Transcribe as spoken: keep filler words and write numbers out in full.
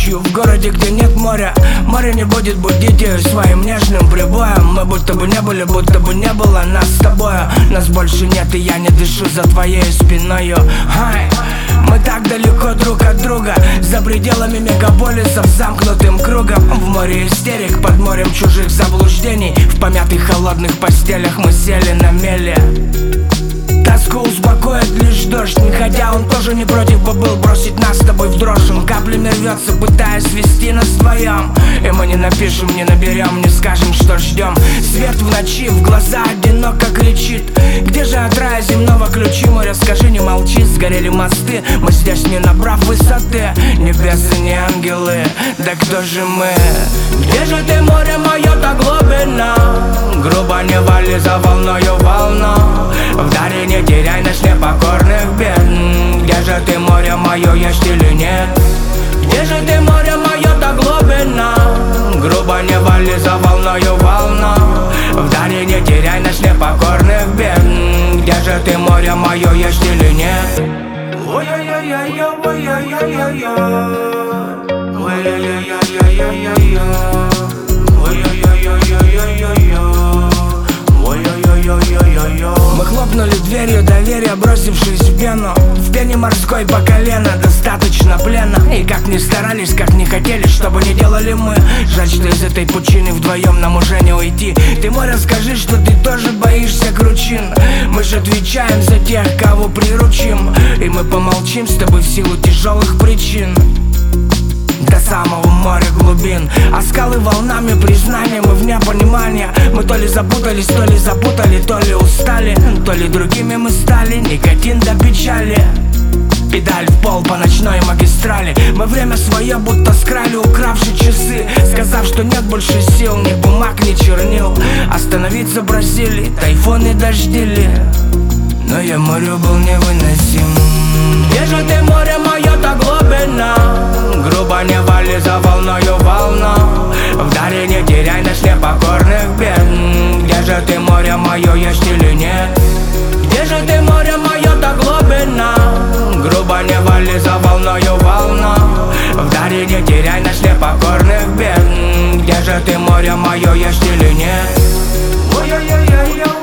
ночью в городе, где нет моря. Море не будет будить ее своим нежным прибоем. Мы будто бы не были, будто бы не было нас с тобою. Нас больше нет, и я не дышу за твоей спиною. Хай. Мы так далеко друг от друга, за пределами мегаполисов, замкнутым кругом. В море истерик, под морем чужих заблуждений. В помятых холодных постелях мы сели на мели. Тоску успокоит лишь дождь, не хотя он тоже не против бы был бросить нас с тобой в дрожь. Он каплями рвется, пытаясь свести нас вдвоем. И мы не напишем, не наберем, не скажем, что ждем. Свет в ночи, в глаза одиноко кричит: где же от рая земного ключи? Море, скажи, не молчи, сгорели мосты. Мы здесь не набрав высоты, небеса не ангелы, да кто же мы? Где же ты, море мое, та глубина? Грубо не вали за волною волну. Вдали не теряй наш непокорных бед. Где же ты, море мое, есть или нет? Где же ты, море мое, та глубина? Грубо не вали за волною волну. Вдали не теряй наш непокорных бед. Где же ты, море мое, есть или нет? Ой-ой-ой-ой-ой, ой-ой-ой-ой-ой, ой-ой-ой-ой-ой-ой-ой, мы хлопнули дверью доверия, бросившись в пену. В пене морской по колено, достаточно плена. И как ни старались, как не хотели, чтобы не делали мы. Жаль, что из этой пучины вдвоем нам уже не уйти. Ты, море, скажи, что ты тоже боишься кручин. Мы же отвечаем за тех, кого приручим. И мы помолчим с тобой в силу тяжелых причин. До самого моря глубин, а скалы волнами признания. Мы вне понимания. Мы то ли запутались, то ли запутали, то ли устали, то ли другими мы стали. Никотин до печали. Педаль в пол по ночной магистрали. Мы время свое будто скрали, укравши часы, сказав, что нет больше сил, ни бумаг, ни чернил. Остановиться просили, тайфуны дождили, но я морю был невыносим. Где же ты, море мое, та глубина? Грубо не вали за волною волну. Вдали не теряй наш непокорных бед. Где же ты, море мое, есть или нет? Где же ты, море мое, та глубина? Грубо не вали за волною волну. Вдали не теряй наш непокорных бед. Где же ты, море мое, есть или нет? Ой-ой-ой-ой-ой.